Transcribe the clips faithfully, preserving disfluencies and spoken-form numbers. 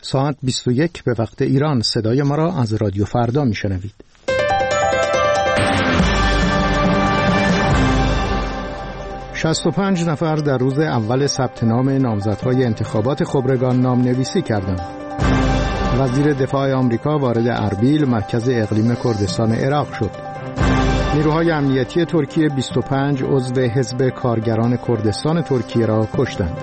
ساعت بیست و یک به وقت ایران. صدای ما را از رادیو فردا میشنوید. شصت و پنج نفر در روز اول ثبت نام نامزدهای انتخابات خبرگان نامنویسی کردند. وزیر دفاع آمریکا وارد اربیل، مرکز اقلیم کردستان عراق شد. نیروهای امنیتی ترکیه بیست و پنج عضو حزب کارگران کردستان ترکیه را کشتند.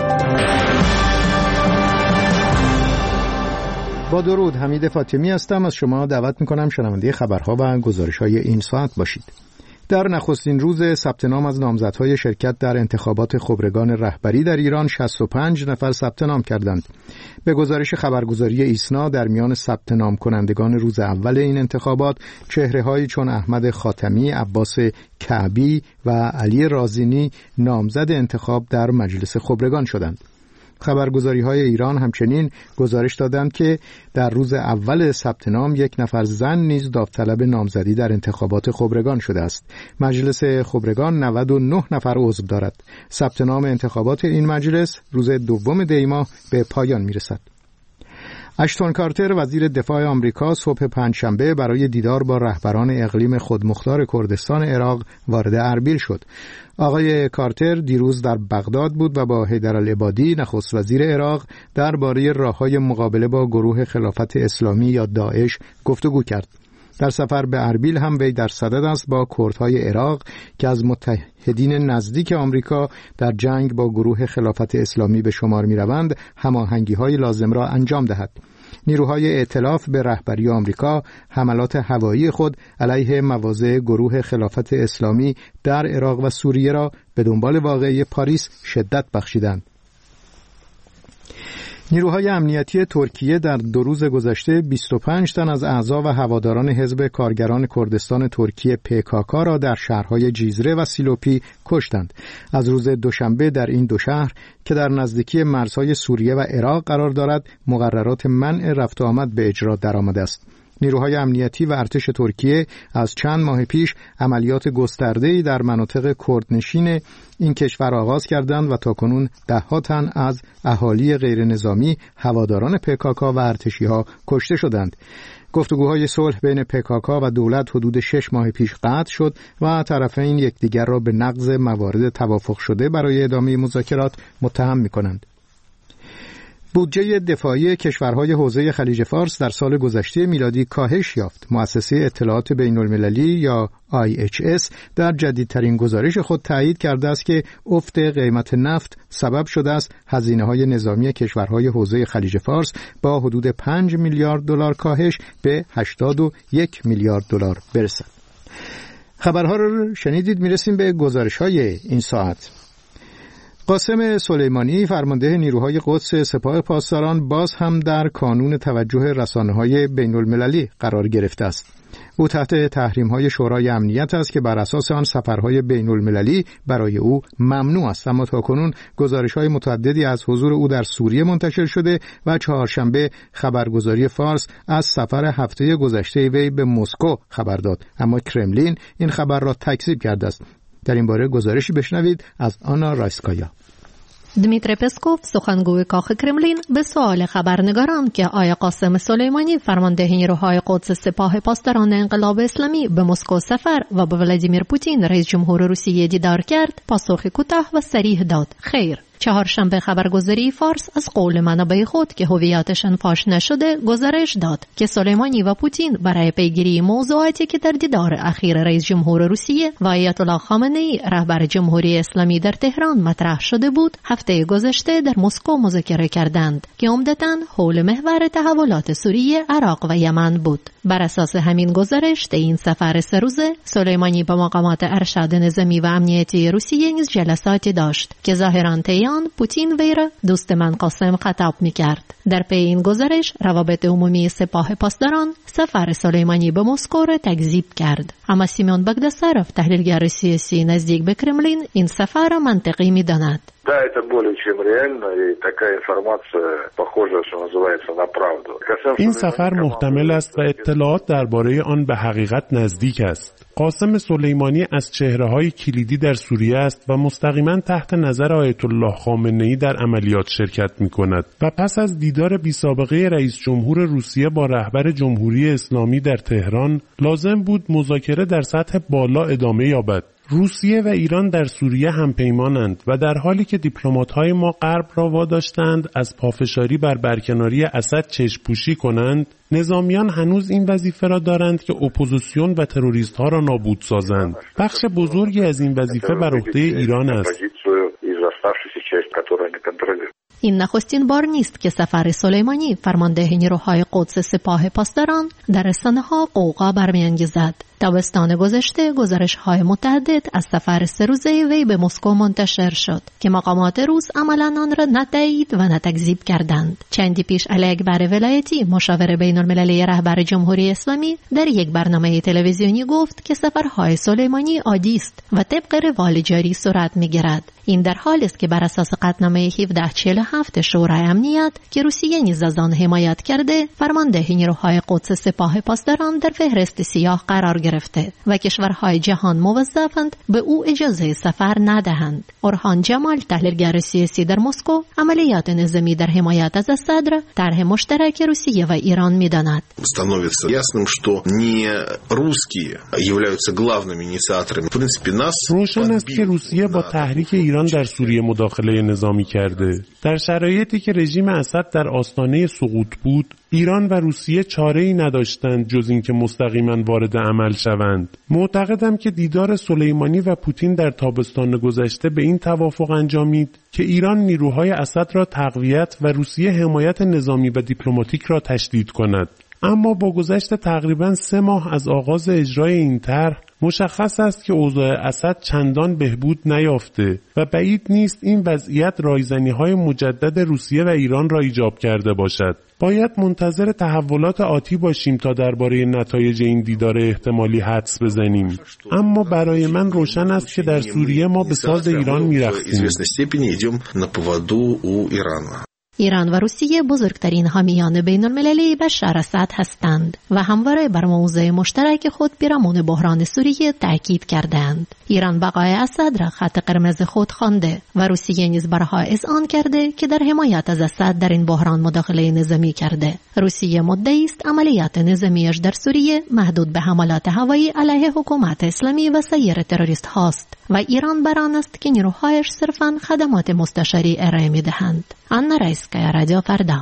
با درود، حمید فاطمی هستم. از شما دعوت می‌کنم شنونده خبرها و گزارش‌های این ساعت باشید. در نخستین روز ثبت نام از نامزدهای شرکت در انتخابات خبرگان رهبری در ایران شصت و پنج نفر ثبت نام کردند. به گزارش خبرگزاری ایسنا در میان ثبت نام کنندگان روز اول این انتخابات چهره‌هایی چون احمد خاتمی، عباس کعبی و علی رازینی نامزد انتخاب در مجلس خبرگان شدند. خبرگزاری‌های ایران همچنین گزارش دادند که در روز اول ثبت نام یک نفر زن نیز داوطلب نامزدی در انتخابات خبرگان شده است. مجلس خبرگان نود و نه نفر عضو دارد. ثبت نام انتخابات این مجلس روز دوم دی ماه به پایان می‌رسد. اشتون کارتر وزیر دفاع آمریکا صبح پنجشنبه برای دیدار با رهبران اقلیم خودمختار کردستان عراق وارد اربیل شد. آقای کارتر دیروز در بغداد بود و با حیدرالعبادی نخست وزیر عراق درباره راه‌های مقابله با گروه خلافت اسلامی یا داعش گفتگو کرد. در سفر به اربیل هم وی در صدد است با کردهای عراق که از متحدین نزدیک آمریکا در جنگ با گروه خلافت اسلامی به شمار می‌روند هماهنگی‌های لازم را انجام دهد. نیروهای ائتلاف به رهبری آمریکا حملات هوایی خود علیه مواضع گروه خلافت اسلامی در عراق و سوریه را به دنبال واقعه پاریس شدت بخشیدند. نیروهای امنیتی ترکیه در دو روز گذشته بیست و پنج تن از اعضا و هواداران حزب کارگران کردستان ترکیه پی کی کی را در شهرهای جیزره و سیلوپی کشتند. از روز دوشنبه در این دو شهر که در نزدیکی مرزهای سوریه و عراق قرار دارد مقررات منع رفت و آمد به اجرا درآمده است. نیروهای امنیتی و ارتش ترکیه از چند ماه پیش عملیات گسترده‌ای در مناطق کردنشین این کشور آغاز کردند و تاکنون ده‌ها تن از اهالی غیر نظامی هواداران پی کی کی و ارتشی‌ها کشته شدند. گفتگوهای صلح بین پی کی کی و دولت حدود شش ماه پیش قطع شد و طرفین یکدیگر را به نقض موارد توافق شده برای ادامه مذاکرات متهم می‌کنند. بودجه دفاعی کشورهای حوزه خلیج فارس در سال گذشته میلادی کاهش یافت. مؤسسه اطلاعات بین المللی یا آی اچ اس در جدیدترین گزارش خود تایید کرده است که افت قیمت نفت سبب شده است هزینه‌های نظامی کشورهای حوزه خلیج فارس با حدود پنج میلیارد دلار کاهش به هشتاد و یک میلیارد دلار برسد. خبرها رو شنیدید. میرسیم به گزارش‌های این ساعت. قاسم سلیمانی فرمانده نیروهای قدس سپاه پاسداران باز هم در کانون توجه رسانه‌های بین‌المللی قرار گرفته است. او تحت تحریم‌های شورای امنیت است که بر اساس آن سفرهای بین‌المللی برای او ممنوع است، اما تاکنون گزارش‌های متعددی از حضور او در سوریه منتشر شده و چهارشنبه خبرگزاری فارس از سفر هفته گذشته وی به مسکو خبر داد، اما کرملین این خبر را تکذیب کرده است. در این باره گزارشی بشنوید از آنا رایسکایا. دمیتری پسکوف سخنگوی کاخ کرملین به سوال خبرنگاران که آیا قاسم سلیمانی فرمانده نیروهای قدس سپاه پاسداران انقلاب اسلامی به مسکو سفر و با ولادیمیر پوتین رئیس جمهور روسیه دیدار کرد، پاسخ کوتاه و صریح داد: خیر. چهارشنبه خبرگزاری فارس از قول منابع خود که هویتشان فاش نشده گزارش داد که سلیمانی و پوتین برای پیگیری موضوعاتی که در دیدار اخیر رئیس جمهور روسیه و آیت الله خامنه‌ای رهبر جمهوری اسلامی در تهران مطرح شده بود، هفته گذشته در مسکو مذاکره کردند که عمدتاً حول محور تحولات سوریه، عراق و یمن بود. بر اساس همین گزارش در این سفر سه روزه سلیمانی با مقامات ارشد نظامی و امنیتی روسیه نیز جلساتی داشت که ظاهراً پوتین وی را دوست من قاسم خطاب می‌کرد. در پی این گزارش روابط عمومی سپاه پاسداران سفر سلیمانی به مسکو را تکذیب کرد، اما سیمون بگداسارف تحلیلگر سیاسی نزدیک به کرملین این سفر را منطقی می‌داند. Да, это более чем реально, и такая информация похожа, что называется, на правду. این سفر محتمل است و اطلاعات درباره آن به حقیقت نزدیک است. قاسم سلیمانی از چهره‌های کلیدی در سوریه است و مستقیما تحت نظر آیت الله خامنه‌ای در عملیات شرکت می‌کند و پس از دیدار بی‌سابقه رئیس جمهور روسیه با رهبر جمهوری اسلامی در تهران، لازم بود مذاکره در سطح بالا ادامه یابد. روسیه و ایران در سوریه همپیمانند و در حالی که دیپلمات‌های ما غرب را واداشتند از پافشاری بر برکناری اسد چشم‌پوشی کنند، نظامیان هنوز این وظیفه را دارند که اپوزیسیون و تروریست‌ها را نابود سازند. بخش بزرگی از این وظیفه بر عهده ایران است. این نخستین بار نیست که سفر سلیمانی فرمانده نیروهای قدس سپاه پاسداران در رسانه‌ها غوغا برمی‌انگیزد. تابستان گذشته گزارش‌های متعدد از سفر سه روزه وی به مسکو منتشر شد که مقامات روس عملاً آن را نه تایید و نه تکذیب کردند. چندی پیش علی اکبر ولایتی مشاور بین‌المللی رهبر جمهوری اسلامی در یک برنامه تلویزیونی گفت که سفرهای سلیمانی عادی است و طبق روال جاری صورت می‌گیرد. این در حالی است که بر اساس قطعنامه هفده چهل و هفت شورای امنیت که روسیه نیز از آن حمایت کرده، فرمانده نیروهای قدس سپاه پاسداران در فهرست سیاه قرار گرفته و کشورهای جهان موظفند به او اجازه سفر ندهند. اورهان جمال، تحلیلگر سیاسی در مسکو، عملیات نظامی در حمایت از اسد را طرح مشترک روسیه و ایران می‌داند. становится ясным, что не русские являются главными инициаторами. В принципе, нас روشن است که روسیه با تحریک ایران در سوریه مداخله نظامی کرده. در شرایطی که رژیم اسد در آستانه سقوط بود، ایران و روسیه چاره‌ای نداشتند جز اینکه مستقیما وارد عمل شوند. معتقدم که دیدار سلیمانی و پوتین در تابستان گذشته به این توافق انجامید که ایران نیروهای اسد را تقویت و روسیه حمایت نظامی و دیپلماتیک را تشدید کند. اما با گذشت تقریباً سه ماه از آغاز اجرای این طرح، مشخص است که اوضاع اسد چندان بهبود نیافته و بعید نیست این وضعیت رایزنی‌های مجدد روسیه و ایران را ایجاب کرده باشد. باید منتظر تحولات آتی باشیم تا درباره نتایج این دیدار احتمالی حدس بزنیم. اما برای من روشن است که در سوریه ما به ساز ایران می‌رفتیم. ایران و روسیه بزرگترین حامیان بین المللی بشار اسد هستند و همواره بر موضع مشترک خود پیرامون بحران سوریه تاکید کردند. ایران بقای اسد را خط قرمز خود خوانده و روسیه نیز بارها اذعان کرده که در حمایت از اسد در این بحران مداخله نظامی کرده. روسیه مدعی است عملیات نظامیش در سوریه محدود به حملات هوایی علیه حکومت اسلامی و سایر تروریست هاست و ایران بر آن است که نیروهایش صرفاً خدمات مستشاری ارائه می‌دهند. آنا رایسکایا، رادیو فردا.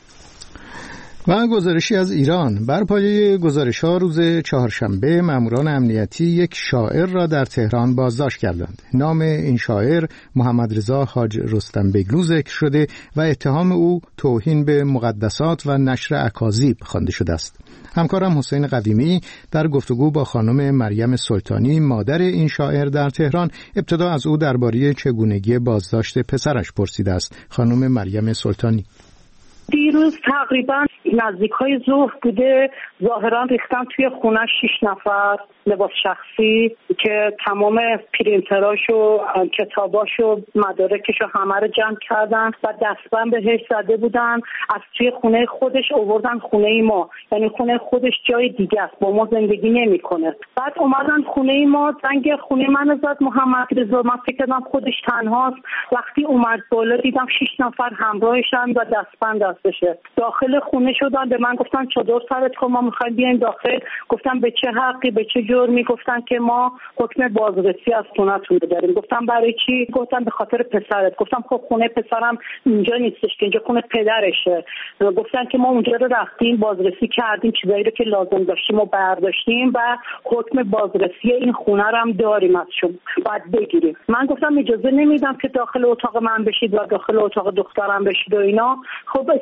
و گزارشی از ایران. بر پایه گزارش‌ها روز چهارشنبه ماموران امنیتی یک شاعر را در تهران بازداشت کردند. نام این شاعر محمد رضا حاج رستم بیگلو ذکر شده و اتهام او توهین به مقدسات و نشر اکاذیب خوانده شده است. همکارم حسین قدیمی در گفتگو با خانم مریم سلطانی، مادر این شاعر در تهران، ابتدا از او درباره چگونگی بازداشت پسرش پرسیده است. خانم مریم سلطانی: دیروز تقریبا نزدیکای ظهر بوده، ظاهرا ریختن توی خونه شش نفر لباس شخصی که تمام پرینتراش و کتاباش و مدارکش رو همه رو جمع کردن و دستبند بهش زده بودن. از توی خونه خودش آوردن خونه ما، یعنی خونه خودش جای دیگه است، با ما زندگی نمیکنه. بعد اومدن خونه ما، زنگ خونه من زد محمد رضا. من فکر کردم خودش تنهاست. وقتی اومد بالا دیدم شش نفر همراهشن و دستبند دستشه. داخل خونه شدن، به من گفتن چادر سرت کن، ما میخوایم بیایم داخل. گفتم به چه حقی، به چه جرمی؟ گفتن که ما حکم بازرسی از خونه‌تون داریم. گفتم برای چی؟ گفتن به خاطر پسرت. گفتم خب خونه پسرم اینجا نیستش که، اینجا خونه پدرشه. گفتن که ما اونجا رو رفتیم بازرسی کردیم، چیزایی رو که لازم داشتیم و برداشتیم و حکم بازرسی این خونه رو هم داریم از شما، باید بگیریم. من گفتم اجازه نمیدم که داخل اتاق من بشید و داخل اتاق دخترم بشید و اینا. خب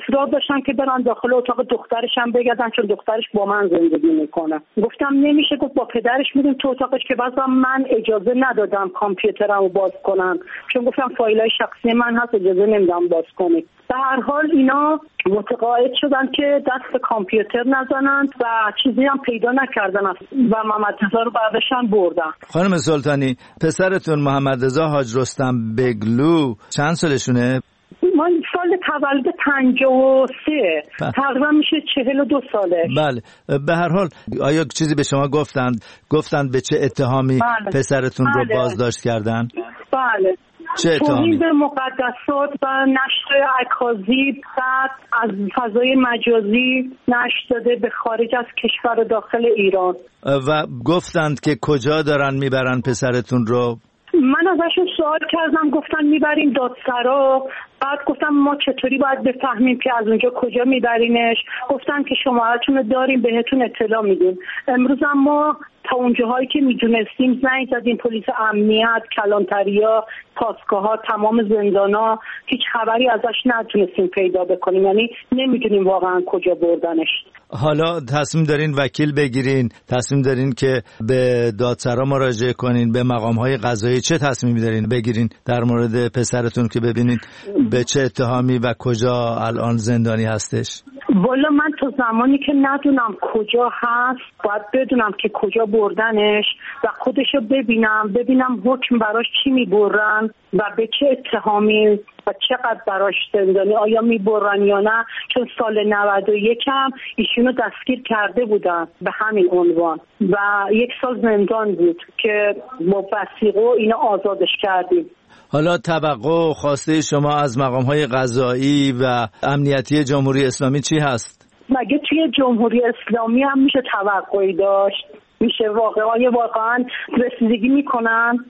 اصرار داشتن که برن داخل اتاق دخترش هم بگردن چون دخترش با من زندگی میکنه. گفتم نمیشه. گفت با پدرش میریم تو اتاقش که بعضا من اجازه ندادم کامپیوترمو باز کنم چون گفتم فایلای شخصی من هست اجازه نمیدم باز کنید. به هر حال اینا متقاعد شدن که دست به کامپیوتر نزنند و چیزی هم پیدا نکردن و محمد رضا رو بعدشان بردن. خانم سلطانی، پسرتون محمد رضا حاج رستم بگلو چند سالشونه؟ من سال تولد پنجاه و سه تقریبا میشه چهل و دو ساله. بله. به هر حال آیا چیزی به شما گفتند؟ گفتند به چه اتهامی بله. پسرتون بله. رو بازداشت کردن؟ بله. چه اتهامی؟ توهین به مقدسات و نشر اکاذیب از فضای مجازی نشر داده به خارج از کشور و داخل ایران. و گفتند که کجا دارن میبرن پسرتون رو؟ من ازشون سوال کردم، گفتن میبریم دادسرا. بعد گفتم ما چطوری باید بفهمیم که از اونجا کجا میبرینش؟ گفتن که شماره‌تون رو داریم بهتون اطلاع میدیم. امروز هم ما تا اونجاهایی که میدونستیم زنگ زدیم پلیس امنیت، کلانتریا، پاسگاه‌ها، تمام زندانا، هیچ خبری ازش نتونستیم پیدا بکنیم. یعنی نمیدونیم واقعا کجا بردنش. حالا تصمیم دارین وکیل بگیرین، تصمیم دارین که به دادسرا مراجعه کنین، به مقام‌های قضایی چه تصمیمی دارین بگیرین در مورد پسرتون که ببینین به چه اتهامی و کجا الان زندانی هستش؟ والا من تا زمانی که ندونم کجا هست باید بدونم که کجا بردنش و خودشو ببینم ببینم حکم براش چی میبرن و به چه اتهامی و چقدر براش زندانی آیا میبرن یا نه، چون سال نود و یک هم ایشونو دستگیر کرده بودن به همین عنوان و یک سال زندان بود که با وثیقه اینو آزادش کردیم. حالا توقع و خواسته شما از مقام‌های قضایی و امنیتی جمهوری اسلامی چی هست؟ مگه توی جمهوری اسلامی هم میشه توقعی داشت؟ میشه واقعا واقعا رسیدگی میکنن؟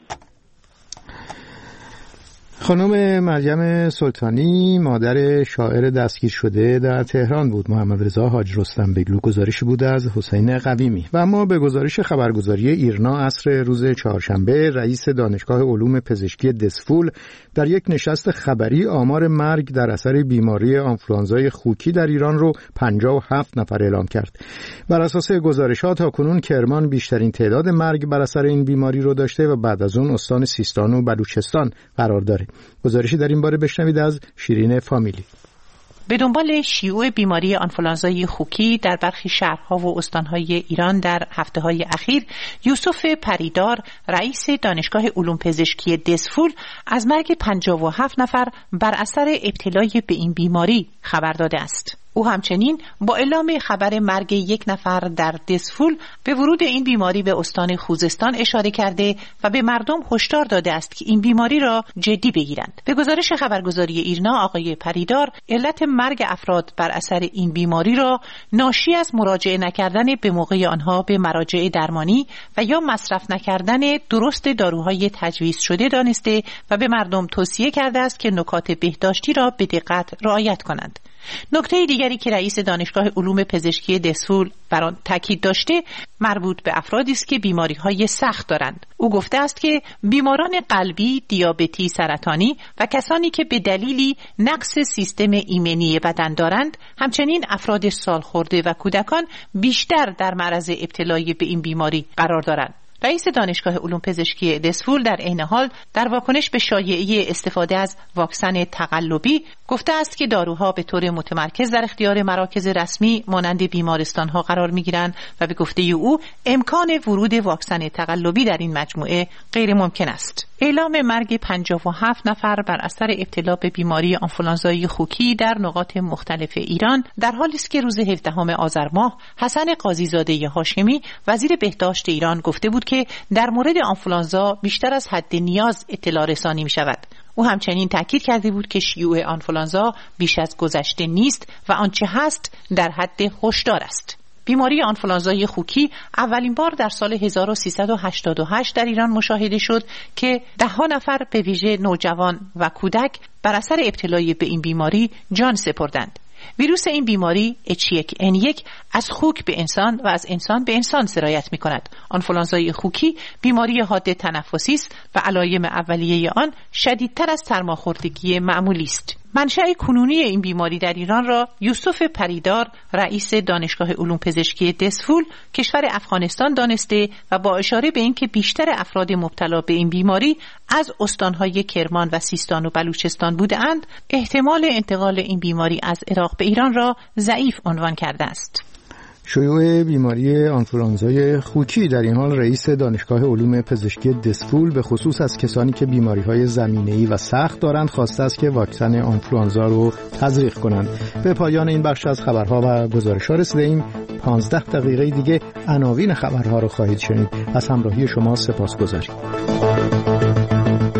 خانم مریم سلطانی مادر شاعر دستگیر شده در تهران بود محمد رضا حاج رستم بگلو. گزارشی بود از حسین قویمی. و اما به گزارش خبرگزاری ایرنا عصر روز چهارشنبه رئیس دانشگاه علوم پزشکی دسفول در یک نشست خبری آمار مرگ در اثر بیماری آنفولانزای خوکی در ایران رو پنجاه و هفت نفر اعلام کرد. بر اساس گزارشات تاکنون کرمان بیشترین تعداد مرگ بر اثر این بیماری رو داشته و بعد از اون استان سیستان و بلوچستان قرار داره. گزارشی در این باره بشنوید از شیرین فامیلی. به دنبال شیوع بیماری آنفولانزای خوکی در برخی شهرها و استانهای ایران در هفته‌های اخیر، یوسف پریدار رئیس دانشگاه علوم پزشکی دسفول از مرگ پنجاه و هفت نفر بر اثر ابتلای به این بیماری خبر داده است. او همچنین با اعلام خبر مرگ یک نفر در دسفول به ورود این بیماری به استان خوزستان اشاره کرده و به مردم هشدار داده است که این بیماری را جدی بگیرند. به گزارش خبرگزاری ایرنا آقای پریدار علت مرگ افراد بر اثر این بیماری را ناشی از مراجعه نکردن به موقع آنها به مراجع درمانی و یا مصرف نکردن درست داروهای تجویز شده دانسته و به مردم توصیه کرده است که نکات بهداشتی را به دقت رعایت کنند. نکته دیگری که رئیس دانشگاه علوم پزشکی دسفول بر آن تاکید داشته مربوط به افرادی است که بیماری‌های سخت دارند. او گفته است که بیماران قلبی، دیابتی، سرطانی و کسانی که به دلیلی نقص سیستم ایمنی بدن دارند، همچنین افراد سالخورده و کودکان بیشتر در معرض ابتلای به این بیماری قرار دارند. رئیس دانشگاه علوم پزشکی دسفول در عین حال در واکنش به شایعه استفاده از واکسن تقلبی گفته است که داروها به طور متمرکز در اختیار مراکز رسمی مانند بیمارستان‌ها قرار می‌گیرند و به گفته او امکان ورود واکسن تقلبی در این مجموعه غیر ممکن است. اعلام مرگ پنجاه و هفت نفر بر اثر ابتلا به بیماری آنفولانزای خوکی در نقاط مختلف ایران در حالی است که روز هفدهم آذر ماه حسن قاضی‌زاده هاشمی وزیر بهداشت ایران گفته بود که در مورد آنفولانزا بیشتر از حد نیاز اطلاع رسانی می شود. او همچنین تاکید کرده بود که شیوع آنفولانزا بیش از گذشته نیست و آنچه هست در حد هشدار است. بیماری آنفولانزای خوکی اولین بار در سال هزار و سیصد و هشتاد و هشت در ایران مشاهده شد که ده ها نفر به ویژه نوجوان و کودک بر اثر ابتلای به این بیماری جان سپردند. ویروس این بیماری اچ یک ان یک از خوک به انسان و از انسان به انسان سرایت می کند. آنفولانزای خوکی بیماری حاد تنفسی است و علائم اولیه آن شدیدتر از سرماخوردگی معمولی است. منشأ کنونی این بیماری در ایران را یوسف پریدار، رئیس دانشگاه علوم پزشکی دسفول کشور افغانستان دانسته و با اشاره به اینکه بیشتر افراد مبتلا به این بیماری از استانهای کرمان و سیستان و بلوچستان بودند، احتمال انتقال این بیماری از عراق به ایران را ضعیف عنوان کرده است. شیوع بیماری آنفولانزای خوکی در این حال رئیس دانشگاه علوم پزشکی دسفول به خصوص از کسانی که بیماری‌های زمینه‌ای و سخت دارند خواسته است که واکسن آنفولانزا رو تزریق کنند. به پایان این بخش از خبرها و گزارش‌ها رسیدیم. پانزده دقیقه دیگه عناوین خبرها رو خواهید شنید. از همراهی شما سپاسگزاریم.